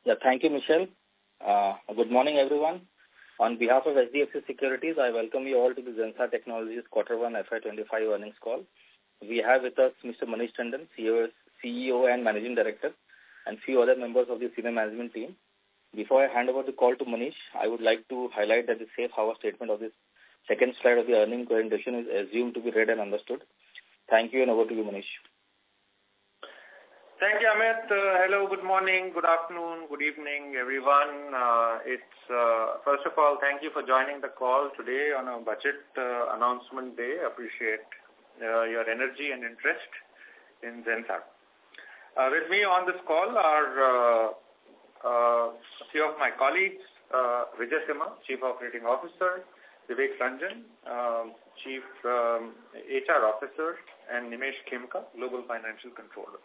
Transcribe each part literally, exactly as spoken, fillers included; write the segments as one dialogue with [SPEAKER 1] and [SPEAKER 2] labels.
[SPEAKER 1] Yeah, thank you, Michelle. Uh, good morning, everyone. On behalf of H D F C Securities, I welcome you all to the Zensar Technologies Quarter one F Y twenty-five earnings call. We have with us Mister Manish Tandon, C E O and Managing Director, and few other members of the senior management team. Before I hand over the call to Manish, I would like to highlight that the safe harbor statement of this second slide of the earnings presentation is assumed to be read and understood. Thank you, and over to you, Manish.
[SPEAKER 2] Thank you, Amit. Uh, hello, good morning, good afternoon, good evening, everyone. Uh, it's uh, first of all, thank you for joining the call today on a budget uh, announcement day. Appreciate uh, your energy and interest in Zensar. Uh, with me on this call are uh, uh, a few of my colleagues, uh, Vijay Simha, Chief Operating Officer, Vivek Ranjan, uh, Chief um, H R Officer, and Nimesh Khemka, Global Financial Controller.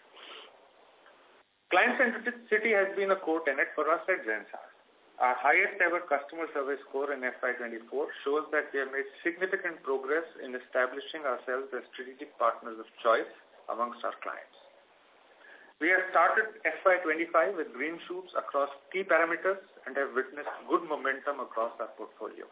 [SPEAKER 2] Client centricity has been a core tenet for us at Zensar. Our highest ever customer service score in F Y twenty-four shows that we have made significant progress in establishing ourselves as strategic partners of choice amongst our clients. We have started F Y twenty-five with green shoots across key parameters and have witnessed good momentum across our portfolio.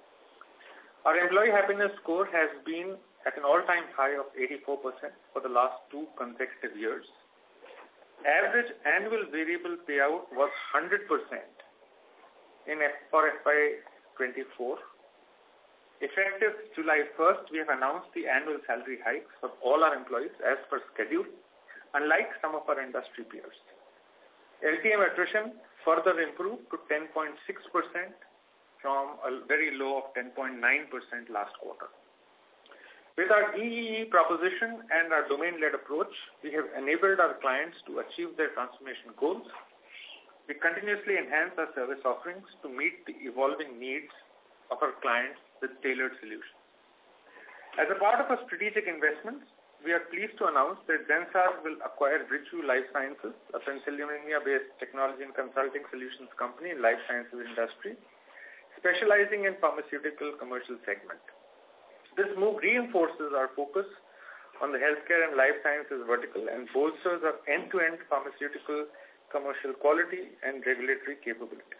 [SPEAKER 2] Our employee happiness score has been at an all-time high of eighty-four percent for the last two consecutive years. Average annual variable payout was one hundred percent in F for F Y twenty-four. Effective July first, we have announced the annual salary hikes for all our employees as per schedule, unlike some of our industry peers. L T M attrition further improved to ten point six percent from a very low of ten point nine percent last quarter. With our E E E proposition and our domain-led approach, we have enabled our clients to achieve their transformation goals. We continuously enhance our service offerings to meet the evolving needs of our clients with tailored solutions. As a part of our strategic investments, we are pleased to announce that Zensar will acquire Bridgeview Life Sciences, a Pennsylvania-based technology and consulting solutions company in life sciences industry, specializing in pharmaceutical commercial segment. This move reinforces our focus on the healthcare and life sciences vertical and bolsters our end-to-end pharmaceutical commercial quality and regulatory capability.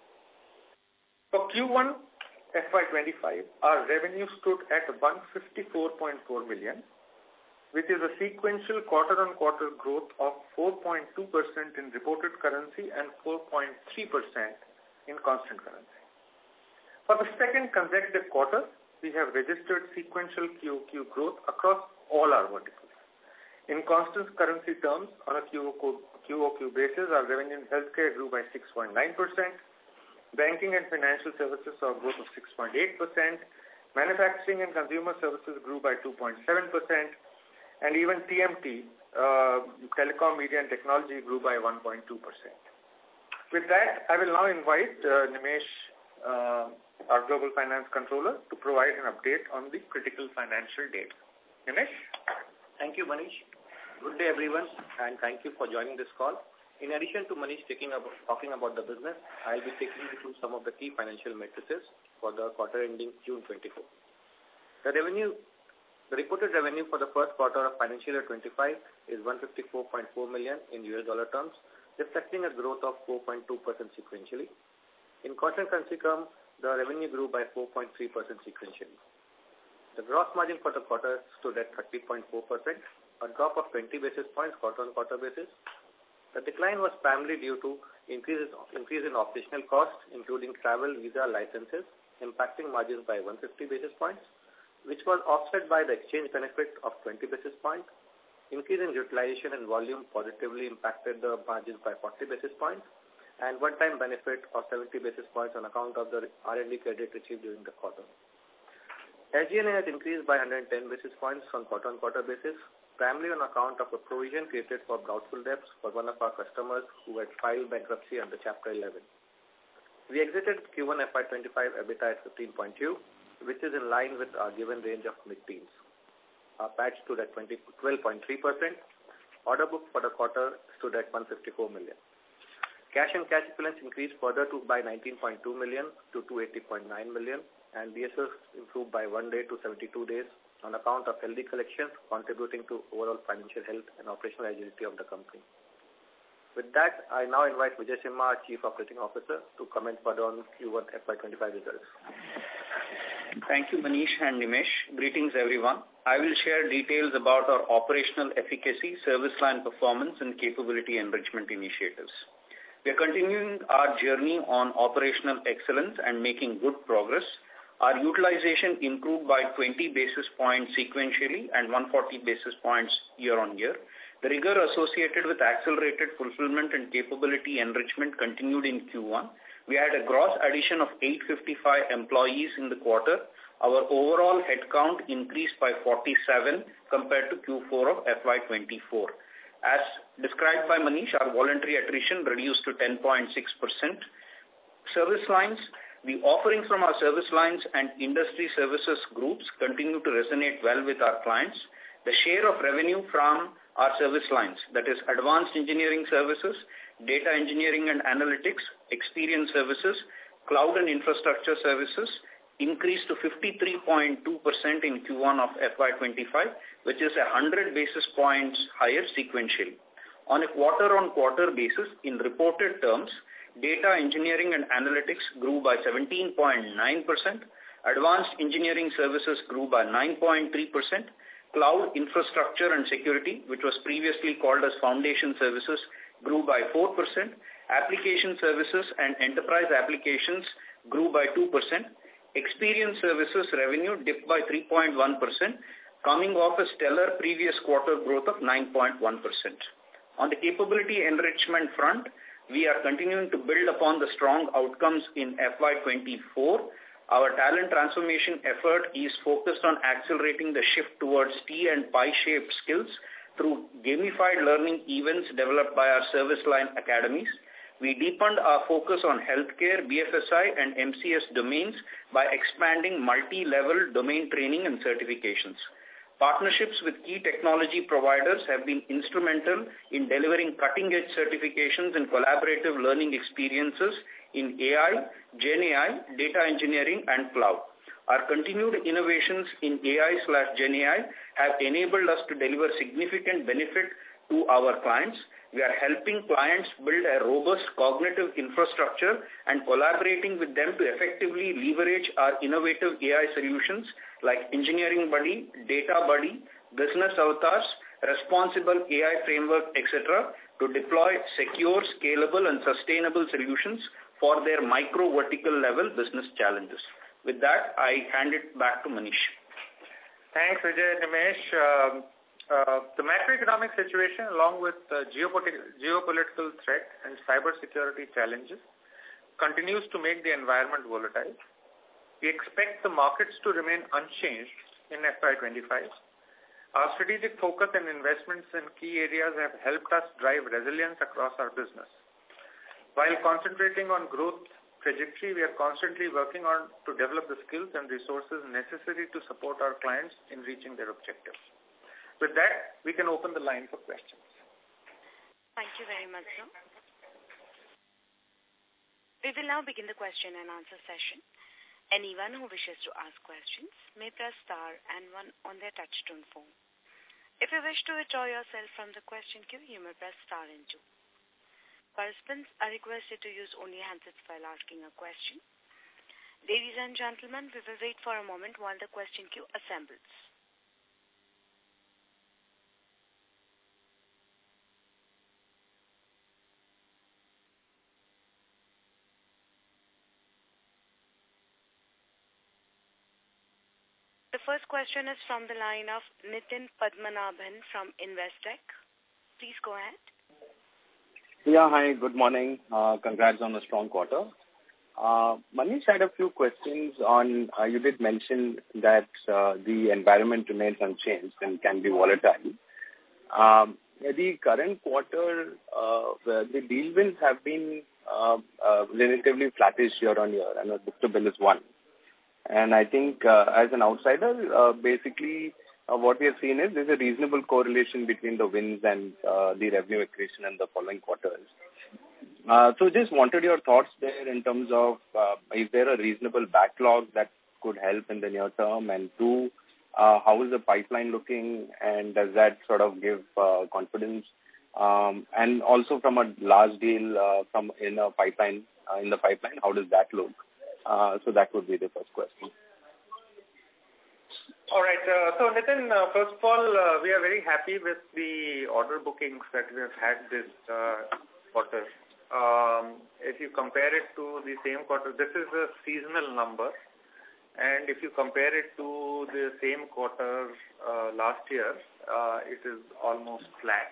[SPEAKER 2] For Q one F Y twenty-five, our revenue stood at one hundred fifty-four point four million, which is a sequential quarter-on-quarter growth of four point two percent in reported currency and four point three percent in constant currency. For the second consecutive quarter, we have registered sequential Q O Q growth across all our verticals. In constant currency terms, on a Q O Q basis, our revenue in healthcare grew by six point nine percent, banking and financial services saw a growth of six point eight percent, manufacturing and consumer services grew by two point seven percent, and even T M T, uh, telecom, media and technology grew by one point two percent. With that, I will now invite uh, Nimesh, uh, our Global Finance Controller, to provide an update on the critical financial data. Nimesh?
[SPEAKER 3] Thank you, Manish. Good day, everyone, and thank you for joining this call. In addition to Manish taking about, talking about the business, I'll be taking you through some of the key financial matrices for the quarter ending June twenty-four. The revenue, the reported revenue for the first quarter of financial year twenty-five is one hundred fifty-four point four million in U S dollar terms, reflecting a growth of four point two percent sequentially. In constant currency terms, the revenue grew by four point three percent sequentially. The gross margin for the quarter stood at thirty point four percent, a drop of twenty basis points quarter-on-quarter basis. The decline was primarily due to increases, increase in operational costs, including travel, visa, licenses, impacting margins by one hundred fifty basis points, which was offset by the exchange benefit of twenty basis points. Increase in utilization and volume positively impacted the margins by forty basis points, and one-time benefit of seventy basis points on account of the R and D credit received during the quarter. S G and A has increased by one hundred ten basis points on quarter-on-quarter basis, primarily on account of a provision created for doubtful debts for one of our customers who had filed bankruptcy under Chapter eleven. We exited Q one F Y twenty-five EBITDA at fifteen point two, which is in line with our given range of mid-teens. Our P A T stood at twelve point three percent. Order book for the quarter stood at one hundred fifty-four million. Cash and cash equivalents increased further to by nineteen point two million to two hundred eighty point nine million, and D S Os improved by one day to seventy-two days on account of healthy collections, contributing to overall financial health and operational agility of the company. With that, I now invite Vijay Simha, our Chief Operating Officer, to comment further on Q one F Y twenty-five results.
[SPEAKER 4] Thank you, Manish and Nimesh. Greetings, everyone. I will share details about our operational efficacy, service line performance, and capability enrichment initiatives. We are continuing our journey on operational excellence and making good progress. Our utilization improved by twenty basis points sequentially and one hundred forty basis points year on year. The rigor associated with accelerated fulfillment and capability enrichment continued in Q one. We had a gross addition of eight hundred fifty-five employees in the quarter. Our overall headcount increased by forty-seven compared to Q four of F Y twenty-four. As described by Manish, our voluntary attrition reduced to ten point six percent. Service lines, the offerings from our service lines and industry services groups continue to resonate well with our clients. The share of revenue from our service lines, that is advanced engineering services, data engineering and analytics, experience services, cloud and infrastructure services, increased to fifty-three point two percent in Q one of F Y twenty-five, which is one hundred basis points higher sequentially. On a quarter-on-quarter basis, in reported terms, data engineering and analytics grew by seventeen point nine percent, advanced engineering services grew by nine point three percent, cloud infrastructure and security, which was previously called as foundation services, grew by four percent, application services and enterprise applications grew by two percent, experience services revenue dipped by three point one percent, coming off a stellar previous quarter growth of nine point one percent. On the capability enrichment front, we are continuing to build upon the strong outcomes in F Y twenty-four. Our talent transformation effort is focused on accelerating the shift towards T and pie-shaped skills through gamified learning events developed by our service line academies. We deepened our focus on healthcare, B F S I, and M C S domains by expanding multi-level domain training and certifications. Partnerships with key technology providers have been instrumental in delivering cutting-edge certifications and collaborative learning experiences in A I, Gen A I, data engineering, and cloud. Our continued innovations in A I slash Gen A I have enabled us to deliver significant benefit to our clients. We are helping clients build a robust cognitive infrastructure and collaborating with them to effectively leverage our innovative A I solutions like Engineering Buddy, Data Buddy, Business Avatars, Responsible A I Framework, et cetera to deploy secure, scalable, and sustainable solutions for their micro-vertical level business challenges. With that, I hand it back to Manish.
[SPEAKER 2] Thanks, Vijay and Nimesh. Uh, uh, the macroeconomic situation, along with uh, geopolitical, geopolitical threat and cybersecurity challenges, continues to make the environment volatile. We expect the markets to remain unchanged in F Y twenty-five. Our strategic focus and investments in key areas have helped us drive resilience across our business. While concentrating on growth trajectory, we are constantly working on to develop the skills and resources necessary to support our clients in reaching their objectives. With that, we can open the line for questions.
[SPEAKER 5] Thank you very much, sir. We will now begin the question and answer session. Anyone who wishes to ask questions may press star and one on their touchtone phone. If you wish to withdraw yourself from the question queue, you may press star and two. Participants are requested to use only handsets while asking a question. Ladies and gentlemen, we will wait for a moment while the question queue assembles. The first question is from the line of Nitin Padmanabhan from Investec. Please go ahead.
[SPEAKER 6] Yeah, hi, good morning. Uh, congrats on a strong quarter. Uh, Manish had a few questions on, uh, you did mention that uh, the environment remains unchanged and can be volatile. Um, the current quarter, uh, the deal wins have been uh, uh, relatively flattish year on year, and the book-to-bill is one. And I think uh, as an outsider, uh, basically uh, what we have seen is there's a reasonable correlation between the wins and uh, the revenue accretion in the following quarters. Uh, so just wanted your thoughts there in terms of uh, is there a reasonable backlog that could help in the near term? And two, uh, how is the pipeline looking? And does that sort of give uh, confidence Um, and also from a large deal uh, from in a pipeline, uh, in the pipeline, how does that look? Uh, so that would be the first question.
[SPEAKER 2] All right. Uh, so, Nitin, uh, first of all, uh, we are very happy with the order bookings that we have had this uh, quarter. Um, if you compare it to the same quarter, this is a seasonal number. And if you compare it to the same quarter uh, last year, uh, it is almost flat,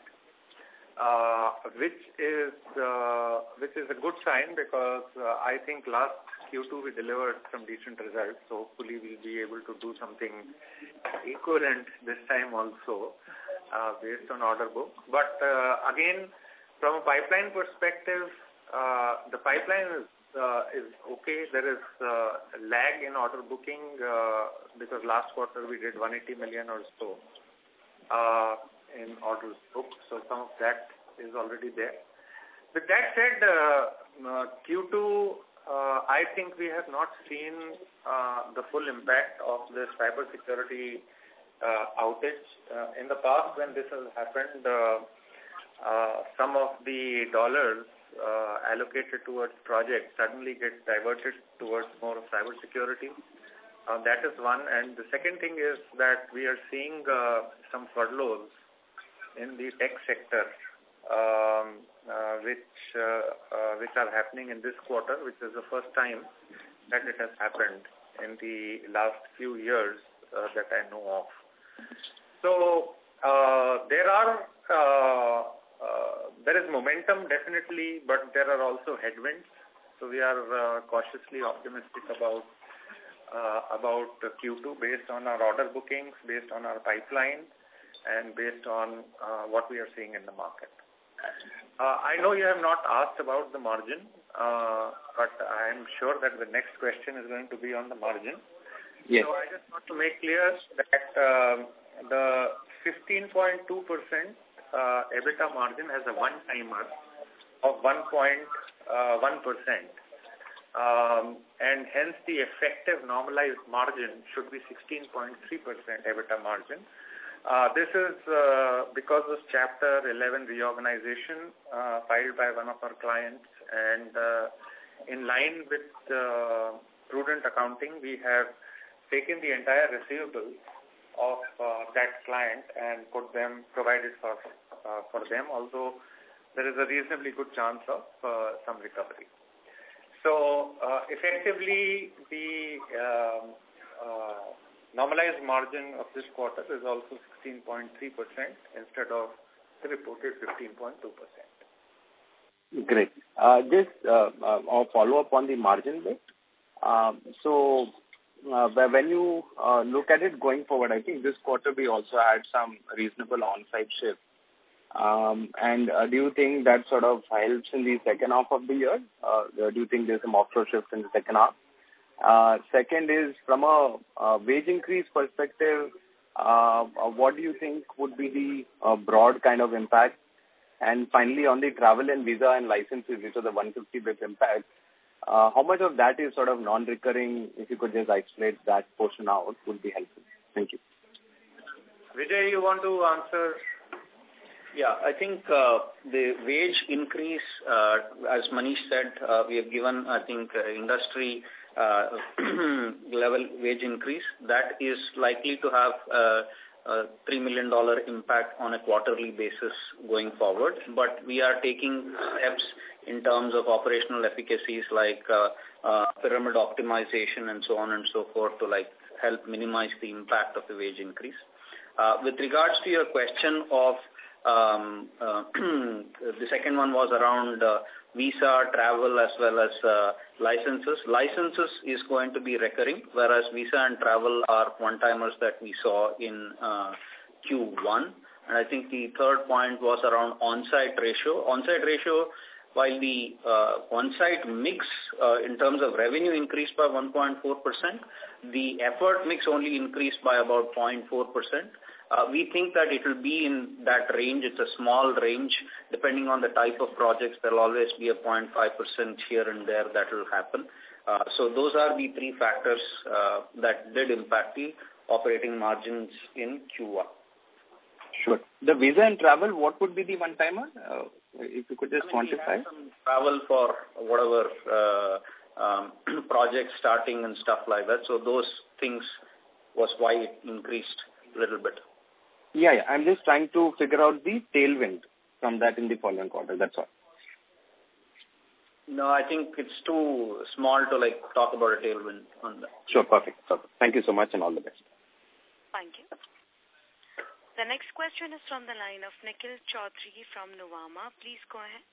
[SPEAKER 2] uh, which is uh, which is a good sign because uh, I think last Q two we delivered some decent results. So hopefully we'll be able to do something equivalent this time also uh, based on order book. But uh, again, from a pipeline perspective, uh, the pipeline is Uh, is okay. There is uh, a lag in order booking uh, because last quarter we did one hundred eighty million or so uh, in orders booked. So some of that is already there. With that said, uh, uh, Q two, uh, I think we have not seen uh, the full impact of the cybersecurity uh, outage. Uh, in the past, when this has happened, uh, uh, some of the dollars Uh, allocated towards projects suddenly get diverted towards more of cybersecurity. Uh, that is one. And the second thing is that we are seeing uh, some furloughs in the tech sector, um, uh, which uh, uh, which are happening in this quarter, which is the first time that it has happened in the last few years uh, that I know of. So uh, there are uh, Uh, there is momentum definitely, but there are also headwinds. So we are uh, cautiously optimistic about uh, about Q two based on our order bookings, based on our pipeline, and based on uh, what we are seeing in the market. Uh, I know you have not asked about the margin, uh, but I am sure that the next question is going to be on the margin.
[SPEAKER 6] Yes.
[SPEAKER 2] So I just want to make clear that uh, the fifteen point two percent Uh, EBITDA margin has a one-timer of one point one percent. Um, and hence the effective normalized margin should be sixteen point three percent EBITDA margin. Uh, this is uh, because of Chapter eleven reorganization uh, filed by one of our clients, and uh, in line with uh, prudent accounting, we have taken the entire receivables of uh, that client and put them, provided for uh, for them, although there is a reasonably good chance of uh, some recovery. So uh, effectively, the um, uh, normalized margin of this quarter is also sixteen point three percent instead of the reported fifteen point two percent.
[SPEAKER 6] Great. Uh, just uh, uh, I'll follow up on the margin bit. Um, so Uh, when you uh, look at it going forward, I think this quarter we also had some reasonable on-site shift. Um, and uh, do you think that sort of helps in the second half of the year? Uh, do you think there's some offshore shift in the second half? Uh, second is, from a, a wage increase perspective, uh, what do you think would be the uh, broad kind of impact? And finally, on the travel and visa and licenses, which are the one hundred fifty basis points impact, Uh, how much of that is sort of non-recurring? If you could just isolate that portion out, would be helpful. Thank you.
[SPEAKER 2] Vijay, you want to answer?
[SPEAKER 4] Yeah, I think uh, the wage increase, uh, as Manish said, uh, we have given, I think, uh, industry uh, level wage increase. That is likely to have uh, a three million dollars impact on a quarterly basis going forward. But we are taking steps in terms of operational efficacies like uh, uh, pyramid optimization and so on and so forth to like help minimize the impact of the wage increase. Uh, with regards to your question of um, uh, the second one was around uh, visa, travel as well as uh, licenses. Licenses is going to be recurring, whereas visa and travel are one-timers that we saw in uh, Q one. And I think the third point was around on-site ratio. On-site ratio, while the uh, on-site mix uh, in terms of revenue increased by one point four percent, the effort mix only increased by about zero point four percent. Uh, we think that it will be in that range. It's a small range. Depending on the type of projects, there will always be a zero point five percent here and there that will happen. Uh, so those are the three factors uh, that did impact the operating margins in Q one.
[SPEAKER 6] Sure. The visa and travel, what would be the one-timer? Uh, if you could just
[SPEAKER 4] I mean,
[SPEAKER 6] quantify.
[SPEAKER 4] We had some travel for whatever uh, um, projects starting and stuff like that. So those things was why it increased a little bit.
[SPEAKER 6] Yeah, yeah. I'm just trying to figure out the tailwind from that in the following quarter. That's all.
[SPEAKER 4] No, I think it's too small to like talk about a tailwind on that.
[SPEAKER 6] Sure, perfect. perfect. Thank you so much and all the best.
[SPEAKER 5] Thank you. The next question is from the line of Nikhil Chaudhary from Nuvama. Please go ahead.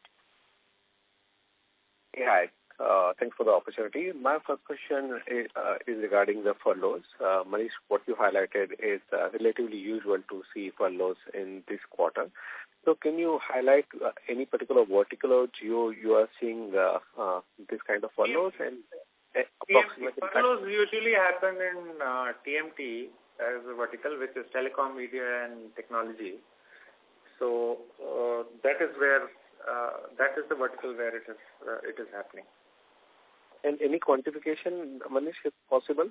[SPEAKER 7] Yeah, hi. Uh, thanks for the opportunity. My first question is, uh, is regarding the furloughs. Uh, Manish, what you highlighted is uh, relatively usual to see furloughs in this quarter. So can you highlight uh, any particular vertical or geo you are seeing uh, uh, this kind of furloughs? And uh, approximate
[SPEAKER 2] furloughs usually happen in uh, T M T as a vertical, which is telecom, media, and technology. So uh, that is where uh, that is the vertical where it is uh, it is happening.
[SPEAKER 7] And any quantification, Manish, if possible?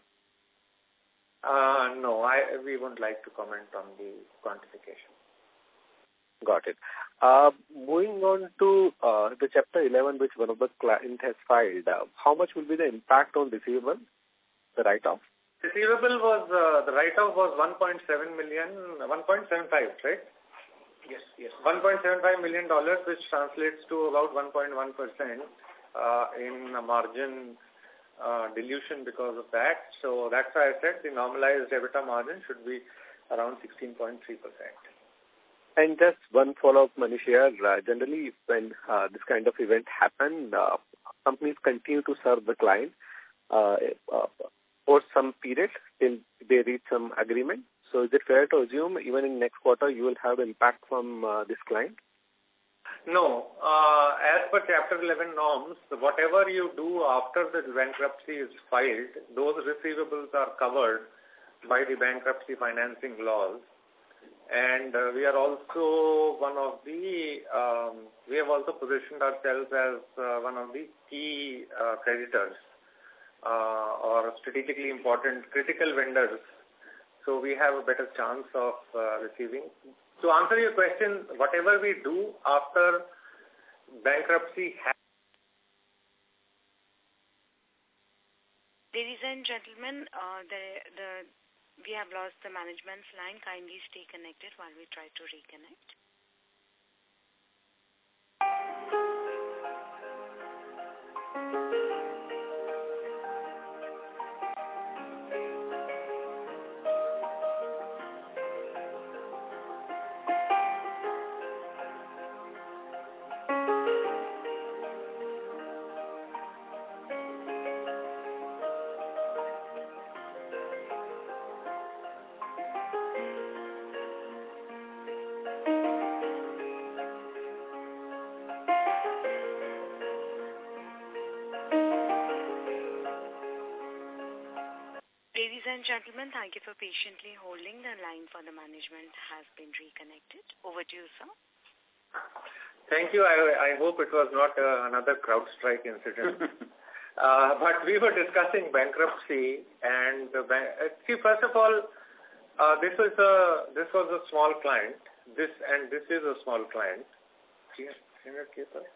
[SPEAKER 2] Uh, no, I we wouldn't like to comment on the quantification.
[SPEAKER 7] Got it. Uh, moving on to uh, the Chapter eleven, which one of the client has filed, uh, how much will be the impact on receivable, the write-off?
[SPEAKER 2] Receivable was, uh, the write-off was one point seven million, one point seven five, right?
[SPEAKER 3] Yes, yes.
[SPEAKER 2] one point seven five million dollars, which translates to about one point one percent uh, in a margin uh, dilution because of that. So that's why I said the normalized EBITDA margin should be around sixteen point three percent.
[SPEAKER 7] And just one follow-up, Manish, here. Uh, generally, when uh, this kind of event happen, uh, companies continue to serve the client uh, uh, for some period till they reach some agreement. So is it fair to assume even in next quarter you will have impact from uh, this client?
[SPEAKER 2] No. Uh, as per Chapter eleven norms, whatever you do after the bankruptcy is filed, those receivables are covered by the bankruptcy financing laws. And uh, we are also one of the, um, we have also positioned ourselves as uh, one of the key uh, creditors uh, or strategically important critical vendors. So we have a better chance of uh, receiving. To answer your question, whatever we do after bankruptcy happens.
[SPEAKER 5] Ladies and gentlemen, uh, the, the, we have lost the management's line. Kindly stay connected while we try to reconnect. Ladies and gentlemen, thank you for patiently holding. The line for the management has been reconnected. Over to you, sir.
[SPEAKER 2] Thank you. I, I hope it was not uh, another CrowdStrike incident. uh, but we were discussing bankruptcy and uh, ban- uh, see, first of all, uh, this was a this was a small client. This and this is a small client. three hundred K per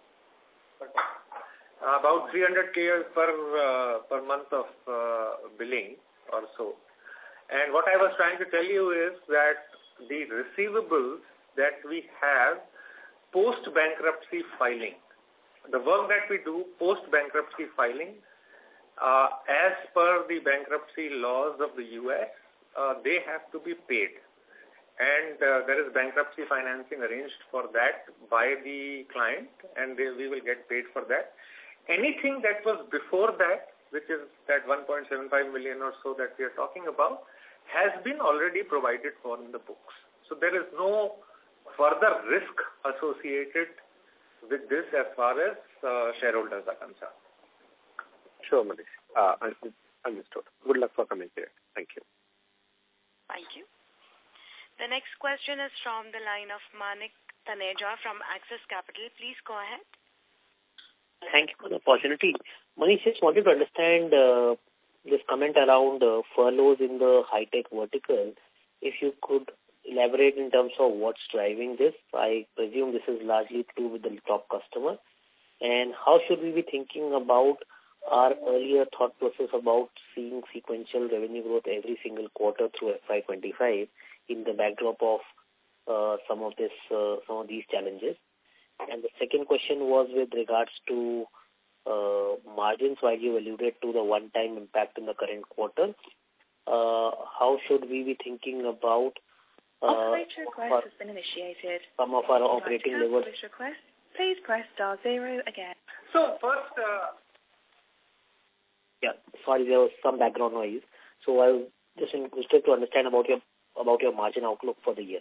[SPEAKER 2] Uh, about three hundred K per uh, per month of uh, billing or so. And what I was trying to tell you is that the receivables that we have post-bankruptcy filing, the work that we do post-bankruptcy filing, uh, as per the bankruptcy laws of the U S, uh, they have to be paid. And uh, there is bankruptcy financing arranged for that by the client, and they, we will get paid for that. Anything that was before that, which is that one point seven five million or so that we are talking about, has been already provided for in the books. So there is no further risk associated with this as far as uh, shareholders are concerned.
[SPEAKER 7] Sure, Manish. Uh, understood. Good luck for coming here. Thank you.
[SPEAKER 5] Thank you. The next question is from the line of Manik Taneja from Axis Capital. Please go ahead.
[SPEAKER 8] Thank you for the opportunity. Manish, just wanted to understand uh, this comment around uh, furloughs in the high-tech vertical. If you could elaborate in terms of what's driving this? I presume this is largely to do with the top customer. And how should we be thinking about our earlier thought process about seeing sequential revenue growth every single quarter through F Y twenty-five in the backdrop of uh, some of this, uh, some of these challenges? And the second question was with regards to uh, margins, while you alluded to the one-time impact in the current quarter. Uh, how should we be thinking about uh,
[SPEAKER 5] Operator request our, has been initiated.
[SPEAKER 8] Some of our operating levels?
[SPEAKER 5] Request, please press star zero again.
[SPEAKER 2] So first... Uh,
[SPEAKER 8] yeah, sorry, there was some background noise. So I was just interested to understand about your about your margin outlook for the year.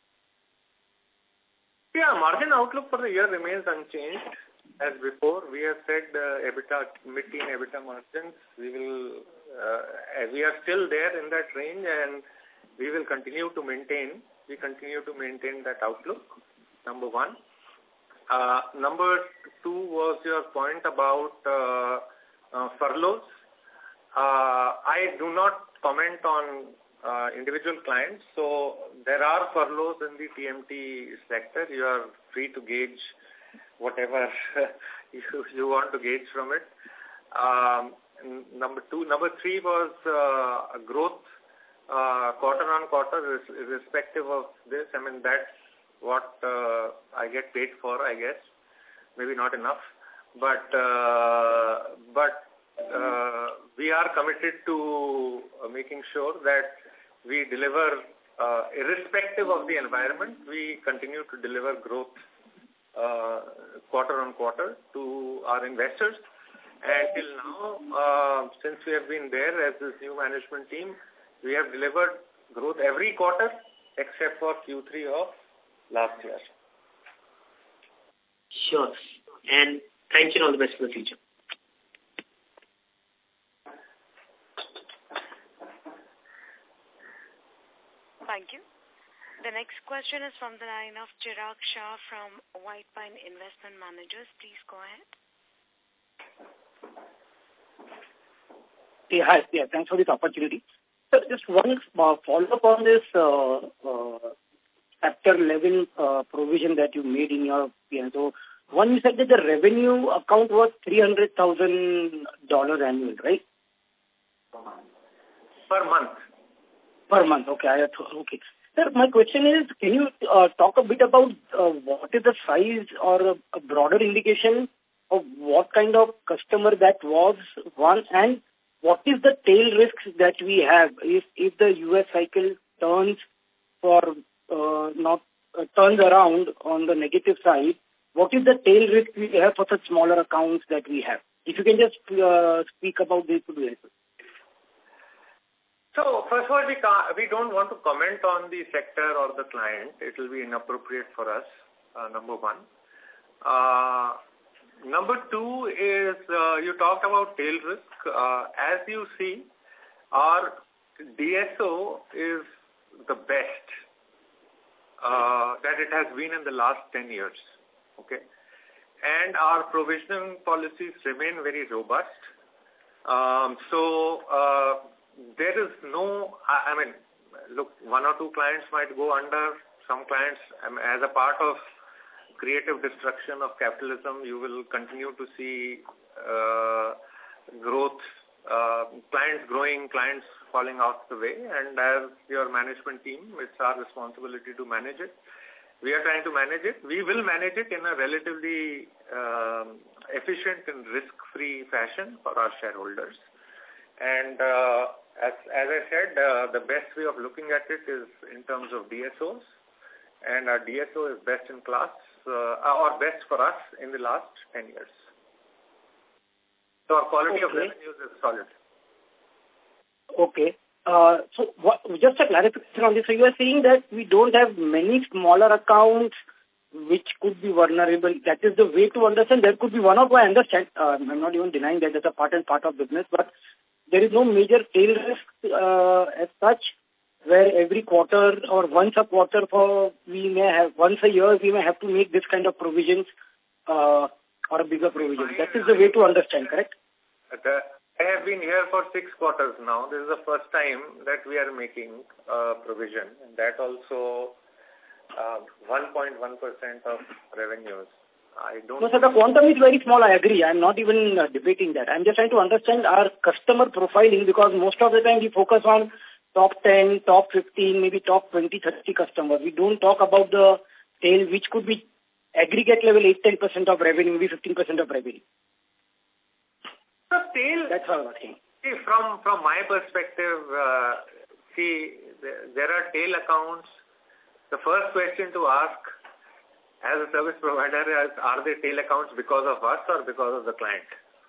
[SPEAKER 2] Yeah, margin outlook for the year remains unchanged. As before, we have said uh, EBITDA, mid-teen EBITDA margins. We will, uh, we are still there in that range, and we will continue to maintain. We continue to maintain that outlook. Number one. Uh, number two was your point about uh, uh, furloughs. Uh, I do not comment on uh, individual clients. So there are furloughs in the T M T sector. You are free to gauge whatever you, you want to gauge from it. Um, number two, number three was uh, growth uh, quarter on quarter, irrespective of this. I mean, that's what uh, I get paid for, I guess. Maybe not enough, but uh, but uh, we are committed to uh, making sure that we deliver, uh, irrespective of the environment, we continue to deliver growth uh, quarter on quarter to our investors. And till now, uh, since we have been there as this new management team, we have delivered growth every quarter except for Q three of last year.
[SPEAKER 8] Sure. And thank you and all the best for the future.
[SPEAKER 5] Thank you. The next question is from the line of Chirag Shah from White Pine Investment Managers. Please go ahead.
[SPEAKER 9] Yeah, hi. Yeah, thanks for this opportunity. So just one uh, follow-up on this uh, uh, sector level uh, provision that you made in your P N. So one, you said that the revenue account was three hundred thousand dollars annual, right?
[SPEAKER 2] Per month.
[SPEAKER 9] Per month, okay. I thought, okay. Sir, my question is, can you uh, talk a bit about uh, what is the size or a, a broader indication of what kind of customer that was, one, and what is the tail risks that we have if, if the U S cycle turns for uh, not uh, turns around on the negative side? What is the tail risk we have for such smaller accounts that we have? If you can just uh, speak about this, would be helpful.
[SPEAKER 2] So, first of all, we, can't, we don't want to comment on the sector or the client. It will be inappropriate for us, uh, number one. Uh, number two is, uh, you talked about tail risk. Uh, as you see, our D S O is the best uh, that it has been in the last ten years. Okay, and our provisioning policies remain very robust. Um, so, uh, there is no, I, I mean, look, one or two clients might go under. Some clients, I mean, as a part of creative destruction of capitalism, you will continue to see uh, growth, uh, clients growing, clients falling off the way. And as your management team, it's our responsibility to manage it. We are trying to manage it. We will manage it in a relatively um, efficient and risk-free fashion for our shareholders. And uh, as, as I said, uh, the best way of looking at it is in terms of D S Os. And our D S O is best in class, uh, or best for us in the last ten years. So our quality okay. of revenues is solid.
[SPEAKER 9] Okay. Uh, so what, just a clarification on this. So you are saying that we don't have many smaller accounts which could be vulnerable. That is the way to understand. There could be one or two, I understand. Uh, I'm not even denying that that's a part and part of business, but there is no major tail risk uh, as such, where every quarter or once a quarter for we may have, once a year we may have to make this kind of provisions uh, or a bigger provision. That is the way to understand, correct?
[SPEAKER 2] The, I have been here for six quarters now. This is the first time that we are making uh, provision, and that also uh, one point one percent of revenues. I don't.
[SPEAKER 9] No, sir, the quantum is very small. I agree. I'm not even uh, debating that. I'm just trying to understand our customer profiling, because most of the time we focus on top ten, top fifteen, maybe top twenty, thirty customers. We don't talk about the tail, which could be aggregate level eight to ten percent of revenue, maybe fifteen percent of revenue.
[SPEAKER 2] The tail,
[SPEAKER 9] that's what I'm asking.
[SPEAKER 2] See, from, from my perspective, uh, see, there are tail accounts. The first question to ask as a service provider is, are they tail accounts because of us or because of the client?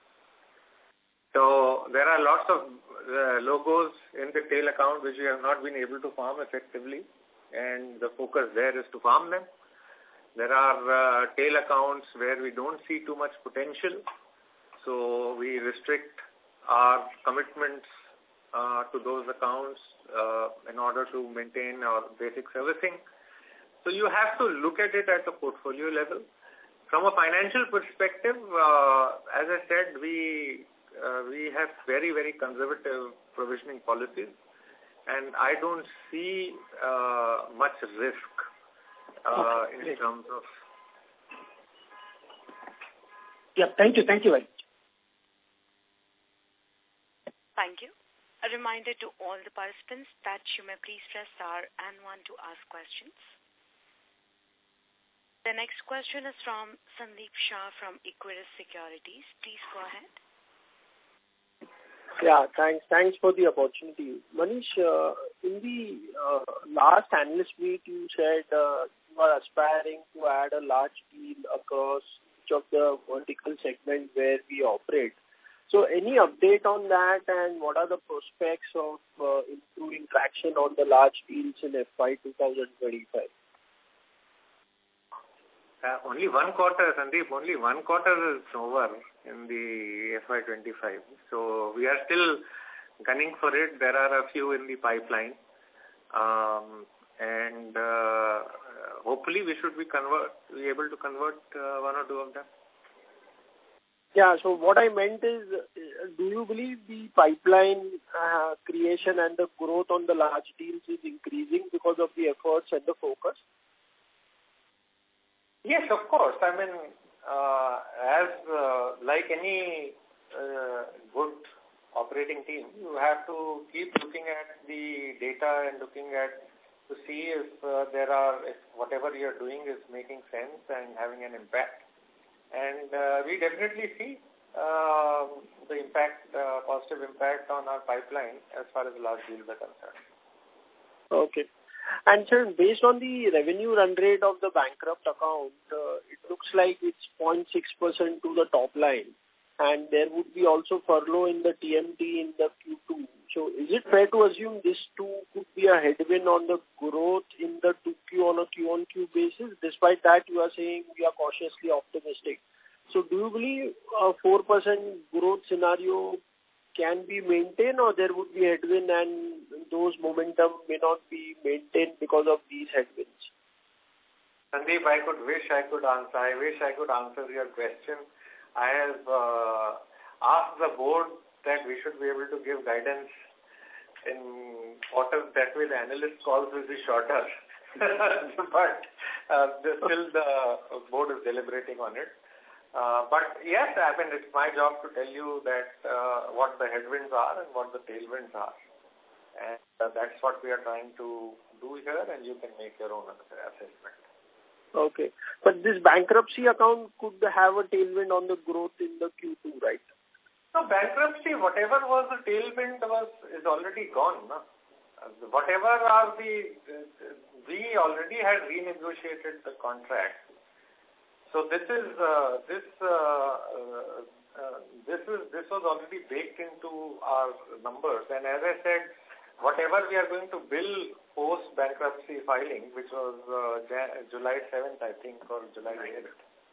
[SPEAKER 2] So there are lots of uh, logos in the tail account which we have not been able to farm effectively, and the focus there is to farm them. There are uh, tail accounts where we don't see too much potential, so we restrict our commitments uh, to those accounts uh, in order to maintain our basic servicing. So you have to look at it at the portfolio level. From a financial perspective, uh, as I said, we uh, we have very, very conservative provisioning policies, and I don't see uh, much risk uh, okay. in terms of...
[SPEAKER 9] Yeah, thank you. Thank you very much.
[SPEAKER 5] Thank you. A reminder to all the participants that you may please press star and one to ask questions. The next question is from Sandeep Shah from Equirus Securities. Please go ahead.
[SPEAKER 10] Yeah, thanks. Thanks for the opportunity. Manish, uh, in the uh, last analyst meet, you said uh, you are aspiring to add a large deal across each of the vertical segments where we operate. So any update on that, and what are the prospects of uh, improving traction on the large deals in F Y twenty twenty-five?
[SPEAKER 2] Uh, only one quarter, Sandeep, only one quarter is over in the F Y twenty-five. So we are still gunning for it. There are a few in the pipeline. Um, and uh, hopefully we should be convert, be able to convert uh, one or two of them.
[SPEAKER 10] Yeah, so what I meant is, do you believe the pipeline uh, creation and the growth on the large deals is increasing because of the efforts and the focus?
[SPEAKER 2] Yes, of course. I mean, uh, as uh, like any uh, good operating team, you have to keep looking at the data and looking at to see if uh, there are, if whatever you're doing is making sense and having an impact. And uh, we definitely see uh, the impact, uh, positive impact on our pipeline as far as large deals are concerned.
[SPEAKER 10] Okay. And sir, based on the revenue run rate of the bankrupt account, uh, it looks like it's zero point six percent to the top line. And there would be also furlough in the T M T in the Q two. So is it fair to assume this too could be a headwind on the growth in the two Q on a Q-on-Q basis? Despite that, you are saying we are cautiously optimistic. So do you believe a four percent growth scenario can be maintained, or there would be headwind and those momentum may not be maintained because of these headwinds?
[SPEAKER 2] Sandeep, I could wish I could answer. I wish I could answer your question. I have uh, asked the board that we should be able to give guidance in quarters. That way the analyst calls will be shorter. But uh, still the board is deliberating on it. Uh, but yes, I mean, it's my job to tell you that uh, what the headwinds are and what the tailwinds are. And uh, that's what we are trying to do here, and you can make your own assessment.
[SPEAKER 10] Okay. But this bankruptcy account could have a tailwind on the growth in the Q two, right?
[SPEAKER 2] No, bankruptcy, whatever was the tailwind was is already gone. No? Whatever are the, we already had renegotiated the contract. So this is uh, this uh, uh, uh, this is this was already baked into our numbers. And as I said, whatever we are going to bill post bankruptcy filing, which was uh, Jan- July seventh, I think, or July eighth,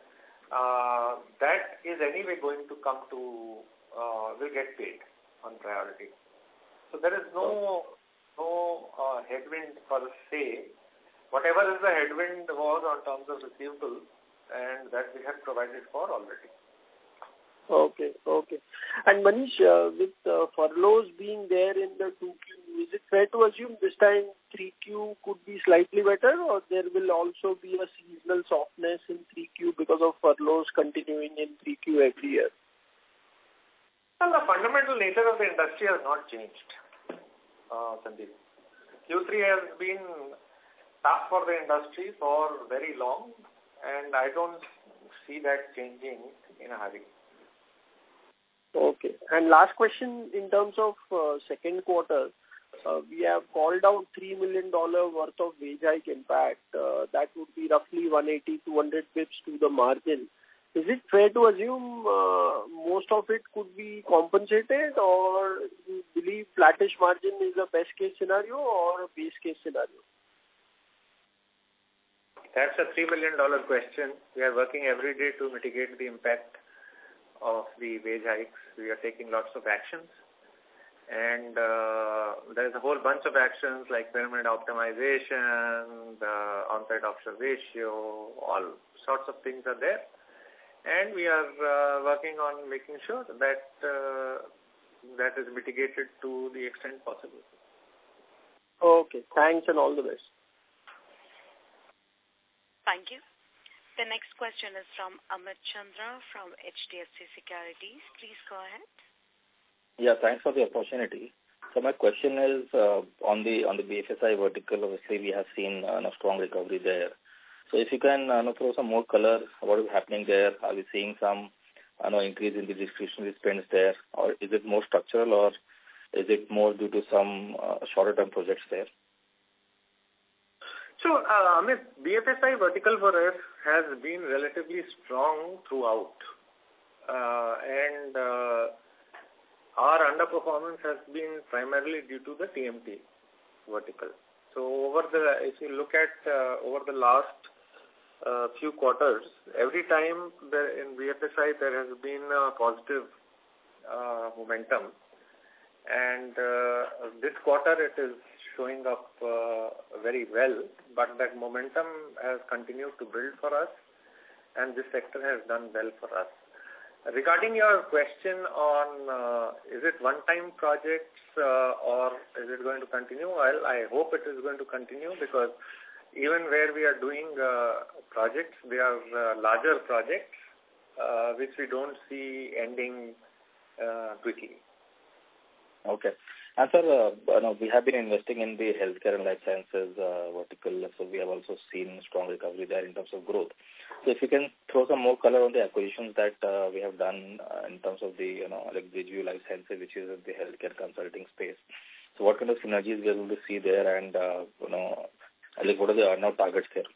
[SPEAKER 2] uh, that is anyway going to come to uh, will get paid on priority. So there is no no uh, headwind per se. Whatever is the headwind was on terms of receivables, and that we have provided for already.
[SPEAKER 10] Okay, okay. And Manish, uh, with uh, furloughs being there in the two Q, is it fair to assume this time three Q could be slightly better, or there will also be a seasonal softness in three Q because of furloughs continuing in three Q every year?
[SPEAKER 2] Well, the fundamental nature of the industry has not changed, uh, Sandeep. Q three has been tough for the industry for very long, and I don't see that changing in a hurry.
[SPEAKER 10] Okay. And last question in terms of uh, second quarter, uh, we have called out three million dollars worth of wage hike impact. Uh, that would be roughly one eighty, two hundred bips to the margin. Is it fair to assume uh, most of it could be compensated, or you believe flattish margin is a best case scenario or a base case scenario?
[SPEAKER 2] That's a three million dollars question. We are working every day to mitigate the impact of the wage hikes. We are taking lots of actions. And uh, there is a whole bunch of actions like pyramid optimization, the on-site offshore ratio, all sorts of things are there. And we are uh, working on making sure that uh, that is mitigated to the extent possible.
[SPEAKER 10] Okay. Thanks and all the best.
[SPEAKER 5] Thank you. The next question is from Amit Chandra from H D F C Securities. Please go ahead.
[SPEAKER 1] Yeah, thanks for the opportunity. So my question is uh, on the on the B F S I vertical. Obviously, we have seen uh, a strong recovery there. So if you can uh, throw some more color, what is happening there? Are we seeing some uh, know, increase in the discretionary spends there, or is it more structural, or is it more due to some uh, shorter-term projects there?
[SPEAKER 2] So, uh, Amit, B F S I vertical for us has been relatively strong throughout. Uh, and uh, our underperformance has been primarily due to the T M T vertical. So, over the, if you look at uh, over the last uh, few quarters, every time there in B F S I there has been a positive uh, momentum. And uh, this quarter it is showing up uh, very well, but that momentum has continued to build for us, and this sector has done well for us. Regarding your question on uh, is it one-time projects uh, or is it going to continue? Well, I hope it is going to continue, because even where we are doing uh, projects, they are uh, larger projects uh, which we don't see ending uh, quickly.
[SPEAKER 1] Okay. And sir, uh, you know, we have been investing in the healthcare and life sciences uh, vertical, so we have also seen strong recovery there in terms of growth. So if you can throw some more color on the acquisitions that uh, we have done uh, in terms of the, you know, like Bridgeview Life Sciences, which is in the healthcare consulting space. So what kind of synergies we are able to see there, and, uh, you know, like what are the earn-out targets there?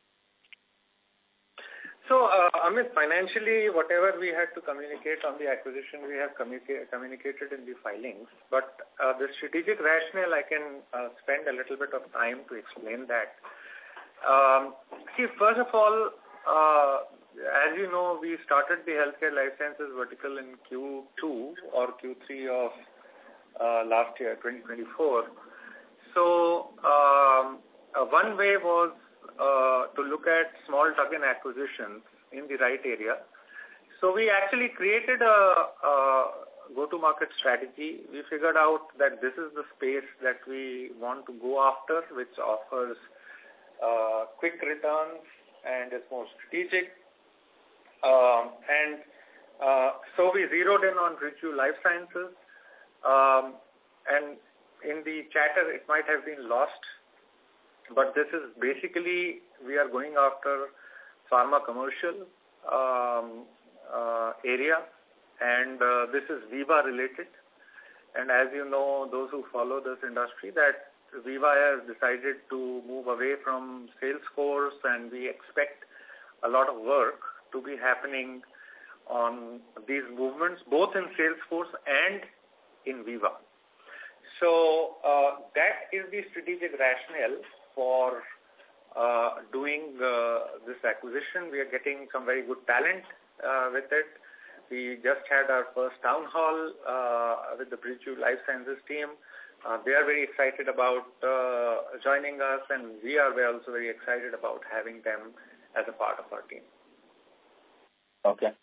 [SPEAKER 2] So, uh, Amit, financially, whatever we had to communicate on the acquisition, we have communica- communicated in the filings. But uh, the strategic rationale, I can uh, spend a little bit of time to explain that. Um, see, first of all, uh, as you know, we started the healthcare life sciences vertical in Q two or Q three of uh, last year, twenty twenty-four. So, um, uh, one way was Uh, to look at small tuck-in acquisitions in the right area. So we actually created a, a go-to-market strategy. We figured out that this is the space that we want to go after, which offers uh, quick returns and is more strategic. Um, and uh, so we zeroed in on Bridgeview Life Sciences. Um, and in the chatter, it might have been lost. But this is basically, we are going after pharma commercial um, uh, area, and uh, this is Veeva related. And as you know, those who follow this industry, that Veeva has decided to move away from Salesforce, and we expect a lot of work to be happening on these movements, both in Salesforce and in Veeva. So uh, that is the strategic rationale for uh, doing uh, this acquisition. We are getting some very good talent uh, with it. We just had our first town hall uh, with the Bridgeview Life Sciences team. Uh, they are very excited about uh, joining us, and we are also very excited about having them as a part of our team.
[SPEAKER 1] Okay.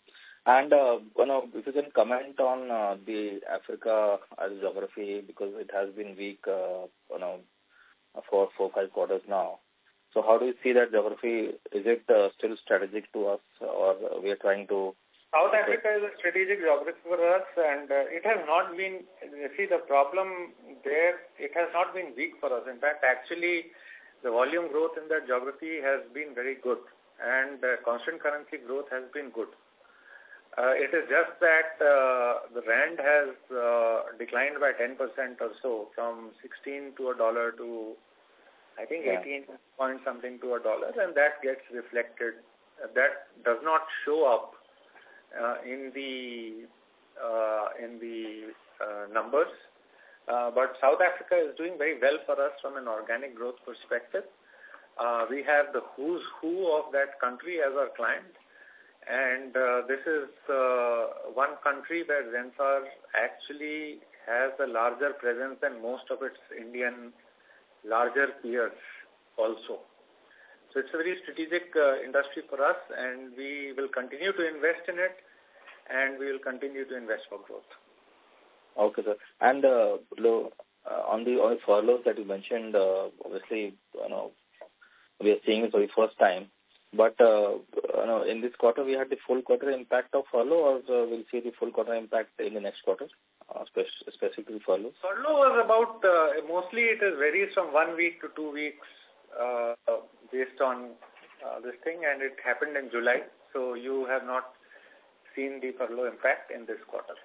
[SPEAKER 1] And, uh, you know, if you can comment on uh, the Africa as a geography, because it has been weak, uh, you know, for four, five quarters now. So how do you see that geography? Is it uh, still strategic to us, or we are trying to...
[SPEAKER 2] South Africa is a strategic geography for us, and uh, it has not been, you see the problem there, it has not been weak for us. In fact, actually, the volume growth in that geography has been very good, and uh, constant currency growth has been good. Uh, it is just that uh, the rand has uh, declined by ten percent or so, from sixteen to a dollar to, I think, yeah. eighteen point something to a dollar, and that gets reflected. Uh, that does not show up uh, in the uh, in the uh, numbers. Uh, but South Africa is doing very well for us from an organic growth perspective. Uh, we have the who's who of that country as our client. And uh, this is uh, one country where Zensar actually has a larger presence than most of its Indian larger peers also. So it's a very strategic uh, industry for us, and we will continue to invest in it, and we will continue to invest for growth.
[SPEAKER 1] Okay, sir. And uh, on the on the furloughs that you mentioned, uh, obviously, you know, we are seeing it for the first time. But uh, you know, in this quarter, we had the full quarter impact of furlough, or uh, we'll see the full quarter impact in the next quarter, uh, spe- specifically furlough?
[SPEAKER 2] Furlough was about, uh, mostly it is varies from one week to two weeks uh, based on uh, this thing, and it happened in July. So you have not seen the furlough impact in this quarter.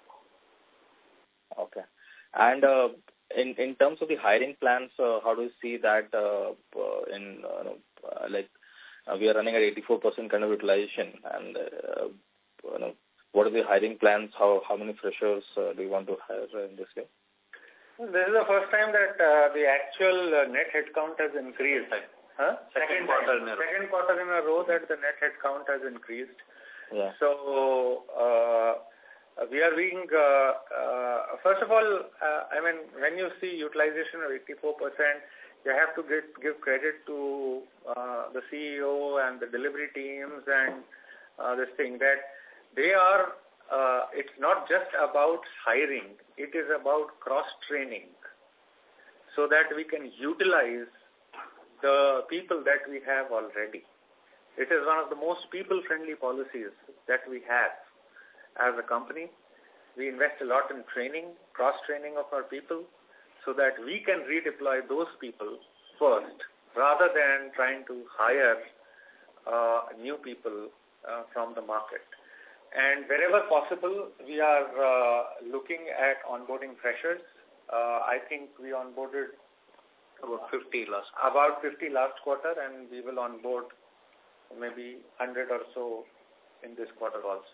[SPEAKER 1] Okay. And uh, in in terms of the hiring plans, uh, how do you see that uh, in, uh, uh, like, Uh, we are running at eighty-four percent kind of utilization, and uh, you know, what are the hiring plans? How how many freshers uh, do you want to hire in this year?
[SPEAKER 2] This is the first time that uh, the actual uh, net headcount has increased. Huh? Second, second quarter in a row. Second quarter in a row that the net headcount has increased.
[SPEAKER 1] Yeah.
[SPEAKER 2] So uh, we are being uh, uh, first of all, uh, I mean, when you see utilization of eighty-four percent. You have to get, give credit to uh, the C E O and the delivery teams and uh, this thing that they are, uh, it's not just about hiring, it is about cross-training so that we can utilize the people that we have already. It is one of the most people-friendly policies that we have as a company. We invest a lot in training, cross-training of our people, so that we can redeploy those people first, rather than trying to hire uh, new people uh, from the market. And wherever possible, we are uh, looking at onboarding freshers. Uh, I think we onboarded
[SPEAKER 3] about fifty last
[SPEAKER 2] about fifty last quarter, and we will onboard maybe one hundred or so in this quarter also.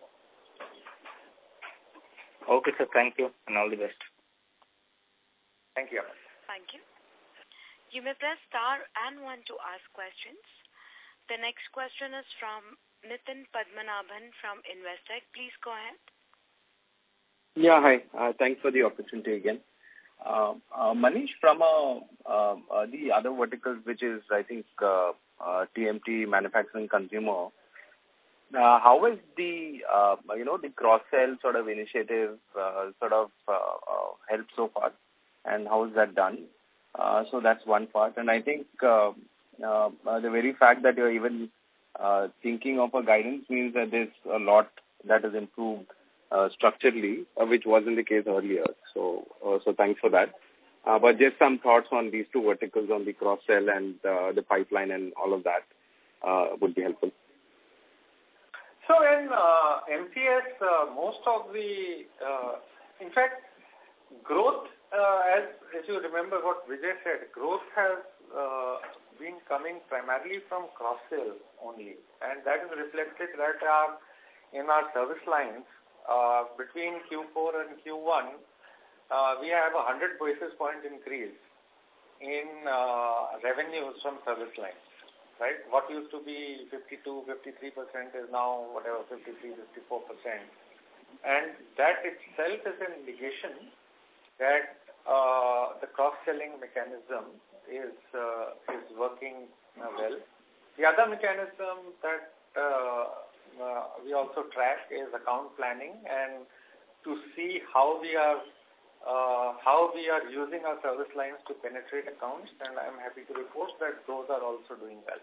[SPEAKER 1] Okay, sir. Thank you, and all the best.
[SPEAKER 2] Thank you.
[SPEAKER 5] Thank you. You may press star and one to ask questions. The next question is from Nitin Padmanabhan from Investec. Please go ahead.
[SPEAKER 6] Yeah, hi. Uh, thanks for the opportunity again. Uh, uh, Manish, from uh, uh, uh, the other verticals, which is, I think, uh, uh, T M T, manufacturing, consumer, uh, how is the, uh, you know, the cross-sell sort of initiative uh, sort of uh, uh, helped so far? And how is that done? Uh, so that's one part. And I think uh, uh, the very fact that you're even uh, thinking of a guidance means that there's a lot that has improved uh, structurally, uh, which wasn't the case earlier. So, uh, so thanks for that. Uh, but just some thoughts on these two verticals, on the cross-sell and uh, the pipeline and all of that uh, would be helpful.
[SPEAKER 2] So in uh, M C S, uh, most of the, uh, in fact, growth, uh, as as you remember what Vijay said, growth has uh, been coming primarily from cross-sale only. And that is reflected that our, in our service lines, uh, between Q four and Q one, uh, we have a one hundred basis point increase in uh, revenues from service lines. Right? What used to be fifty-two, fifty-three percent is now whatever, fifty-three, fifty-four percent. And that itself is an indication that uh, the cross-selling mechanism is uh, is working uh, well. The other mechanism that uh, uh, we also track is account planning and to see how we are uh, how we are using our service lines to penetrate accounts, and I'm happy to report that those are also doing well.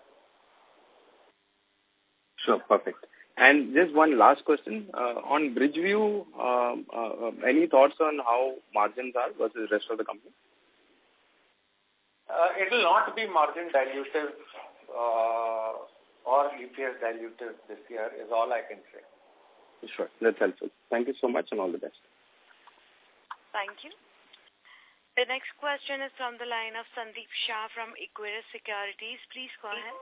[SPEAKER 6] Sure, perfect. And just one last question. Uh, on Bridgeview, um, uh, any thoughts on how margins are versus the rest of the company?
[SPEAKER 2] Uh, it will not be margin dilutive uh, or E P S dilutive this year is all I can say.
[SPEAKER 6] Sure, that's helpful. Thank you so much and all the best.
[SPEAKER 5] Thank you. The next question is from the line of Sandeep Shah from Equirus Securities. Please go ahead.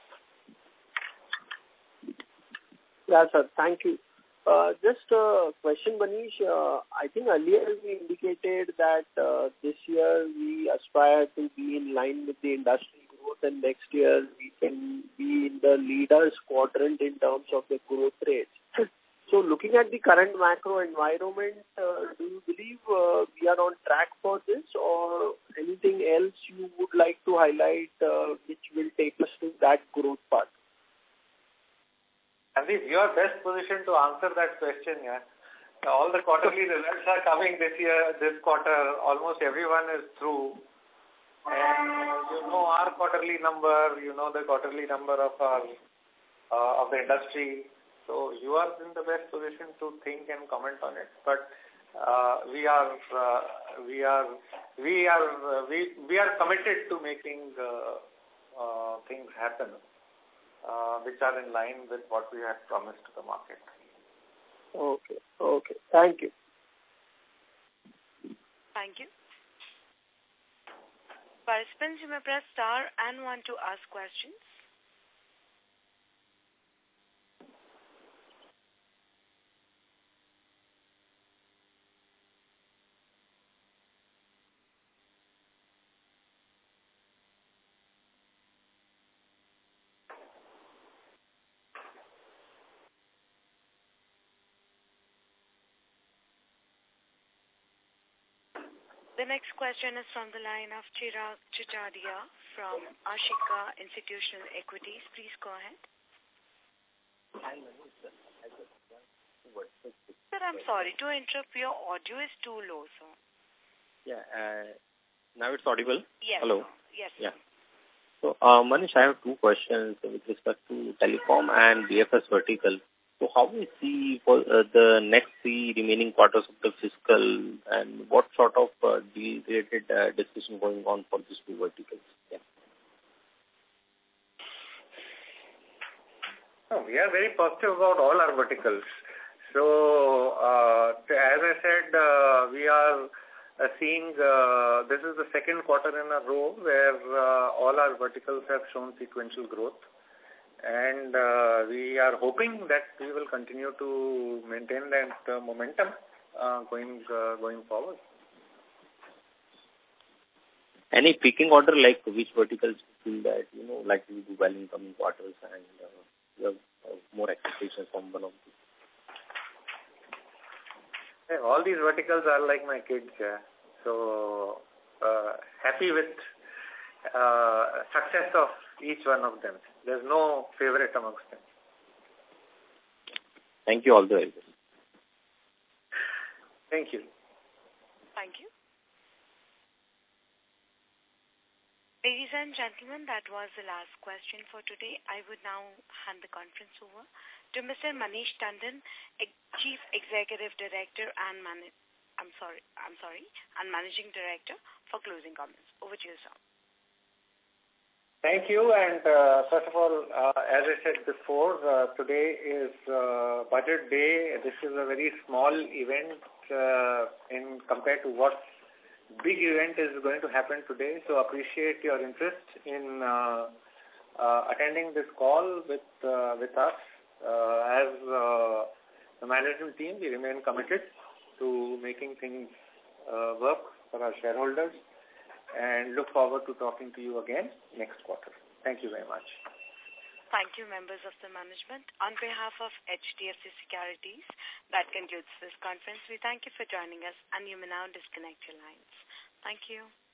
[SPEAKER 10] Yeah, sir. Thank you. Uh, just a question, Manish. Uh, I think earlier we indicated that uh, this year we aspire to be in line with the industry growth, and next year we can be in the leaders quadrant in terms of the growth rates. So looking at the current macro environment, uh, do you believe uh, we are on track for this, or anything else you would like to highlight uh, which will take us to that growth path?
[SPEAKER 2] Sandeep, you are best positioned to answer that question. Yeah, all the quarterly results are coming this year, this quarter. Almost everyone is through, and you know our quarterly number. You know the quarterly number of our uh, of the industry. So you are in the best position to think and comment on it. But uh, we are uh, we are we are uh, we we are committed to making uh, uh, things happen, uh, which are in line with what we have promised to the market.
[SPEAKER 10] Okay. Okay. Thank you.
[SPEAKER 5] Thank you. Participants, you may press star and one to ask questions. The next question is from the line of Chirag Chichadia from Ashika Institutional Equities. Please go ahead. Sir, I'm sorry to interrupt. Your audio is too low, sir.
[SPEAKER 11] Yeah. Uh, now it's audible?
[SPEAKER 5] Yes.
[SPEAKER 11] Hello.
[SPEAKER 5] Sir. Yes.
[SPEAKER 11] Yeah. So, uh, Manish, I have two questions with respect to telecom and B F S vertical. So how we see for uh, the next three remaining quarters of the fiscal, and what sort of uh, deal-related uh, discussion going on for these two verticals? Yeah.
[SPEAKER 2] Oh, we are very positive about all our verticals. So, uh, as I said, uh, we are uh, seeing uh, this is the second quarter in a row where uh, all our verticals have shown sequential growth. And uh, we are hoping that we will continue to maintain that uh, momentum uh, going uh, going forward.
[SPEAKER 11] Any picking order, like which verticals feel that, you know, like we do well in coming quarters, and uh, you have uh, more expectations from one of these?
[SPEAKER 2] Yeah, all these verticals are like my kids. Yeah. So uh, happy with uh, success of each one of them. There's no favorite amongst them.
[SPEAKER 11] Thank you all the way.
[SPEAKER 2] Thank you.
[SPEAKER 5] Thank you. Ladies and gentlemen, that was the last question for today. I would now hand the conference over to Mister Manish Tandon, Chief Executive Director and Man- I'm sorry, I'm sorry, and Managing Director, for closing comments. Over to you, sir.
[SPEAKER 2] Thank you. And uh, first of all, uh, as I said before, uh, today is uh, budget day. This is a very small event uh, in compared to what big event is going to happen today. So appreciate your interest in uh, uh, attending this call with uh, with us. Uh, as uh, the management team, we remain committed to making things uh, work for our shareholders, and look forward to talking to you again next quarter. Thank you very much.
[SPEAKER 5] Thank you, members of the management. On behalf of H D F C Securities, that concludes this conference. We thank you for joining us, and you may now disconnect your lines. Thank you.